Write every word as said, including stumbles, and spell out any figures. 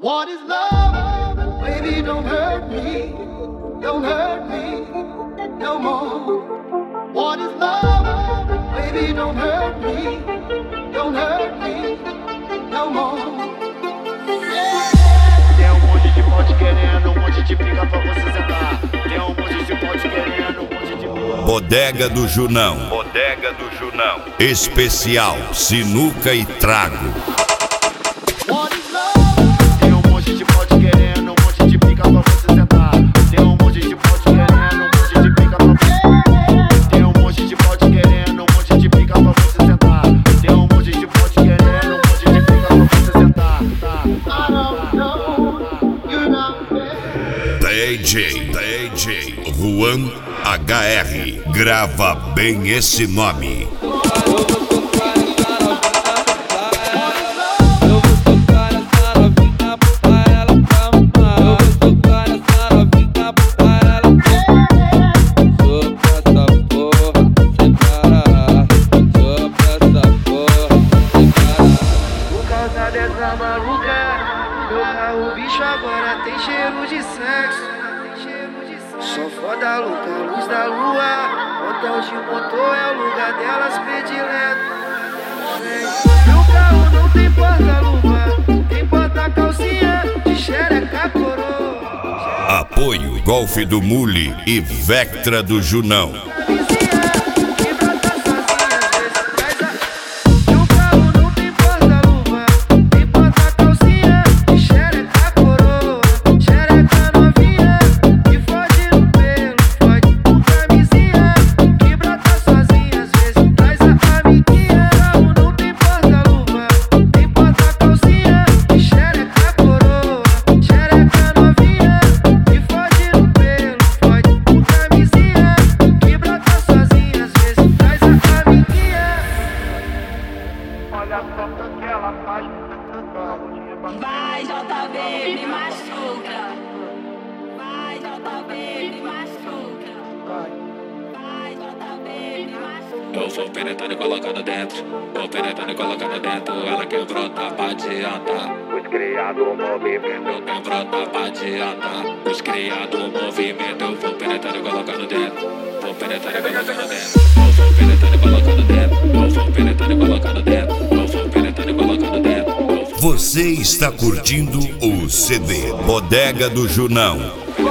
What is love? Baby, don't hurt me. Don't hurt me no more. What is love? Baby, don't hurt me. Don't hurt me no more. Tem um monte de pote querendo, um monte de pica pra você sentar. Tem um monte de pote querendo, um monte de... Bodega do Junão. Bodega do Junão. Especial Sinuca e Trago. What is love? Tem um monte de pote querendo, um monte de pica pra você sentar. Tem um monte de pote querendo, um monte de pica pra você... Tem um monte de pote querendo, um monte de pica pra você sentar. Tem um monte de pote querendo, um monte de pica pra você sentar. I don't know. You know D J, D J Juan H R. Grava bem esse nome. Só foda louca, luz da lua. Hotel de motor é o lugar delas predileto. Meu carro não tem porta-luva, tem porta-calcinha de xereca coroa. Apoio Golf do Mule e Vectra do Junão. Vai, J B, me machuca. Vai, J B, me machuca. Vai, J B, me machuca. Eu vou penetrando e colocando dentro. Vou penetrando e colocando dentro. Ela quer brotar pra adiantar. Os criados movimento. Eu quero brotar pra adiantar. Os criados movimento. Eu vou penetrando e colocando dentro. Vou penetrando e colocando dentro. Eu vou penetrando e colocando dentro. Eu vou penetrando e colocando dentro. Eu vou penetrando e colocando dentro. Você está curtindo o C D Bodega do Junão.